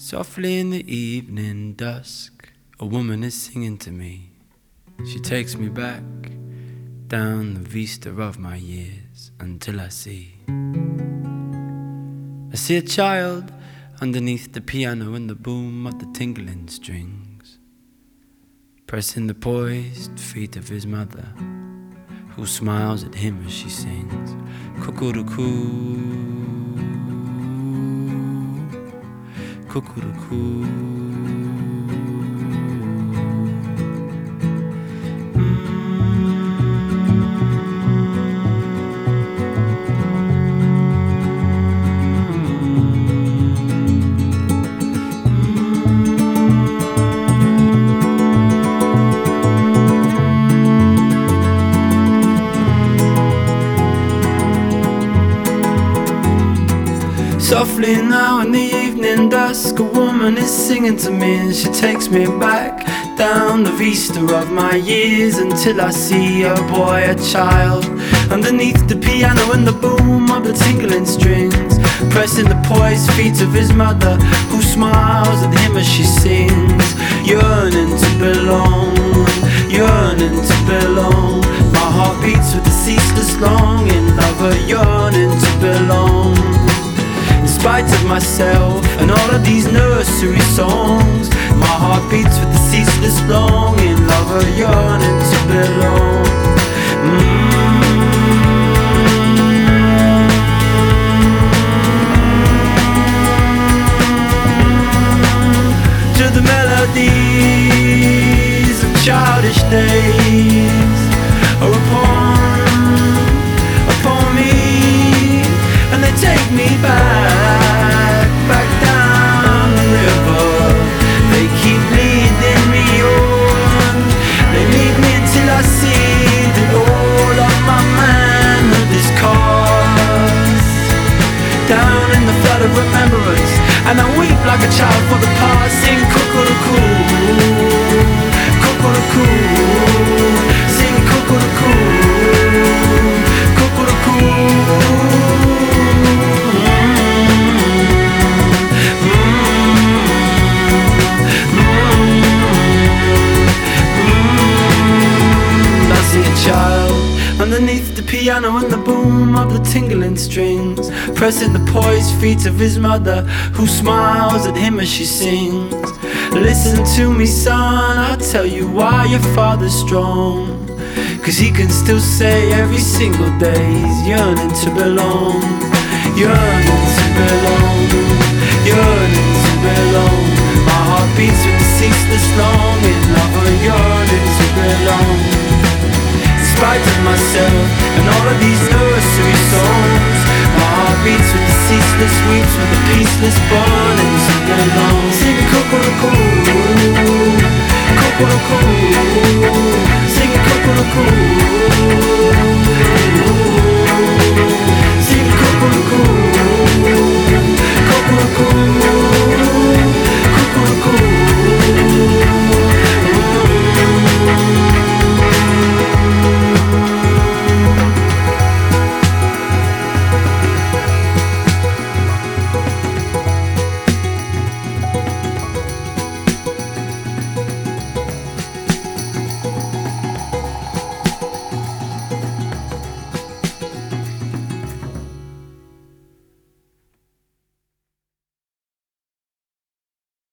Softly in the evening dusk, a woman is singing to me. She takes me back down the vista of my years until I see a child underneath the piano and the boom of the tingling strings, pressing the poised feet of his mother, who smiles at him as she sings cuckoo-coo, cuckoo-coo. Softly now in the evening dusk, a woman is singing to me, and she takes me back down the vista of my years until I see a boy, a child, underneath the piano and the boom of the tingling strings, pressing the poised feet of his mother, who smiles at him as she sings, yearning to belong, yearning to belong. My heart beats with the ceaseless longing of a yearning to belong. In spite of myself and all of these nursery songs, my heart beats with the ceaseless longing of a yearning to belong. To the melodies of childish days are upon me, and they take me back down the river. They keep leading me on. They lead me until I see that all of my manhood is cast down in the flood of remembrance, and I weep like a child for the past. Sing cuckoo-coo, cuckoo-coo, sing cuckoo-coo, cuckoo-coo. Underneath the piano and the boom of the tingling strings, pressing the poised feet of his mother, who smiles at him as she sings. Listen to me, son, I'll tell you why your father's strong. 'Cause he can still say every single day he's yearning to belong, yearning to belong, yearning to belong. My heart beats with the ceaseless longing of a yearning to belong. In spite of myself and all of these nursery songs, my heart beats with the ceaseless weeps, with the peaceless burning to belong. Sing cuckoo-coo, cuckoo-coo, sing cuckoo-coo.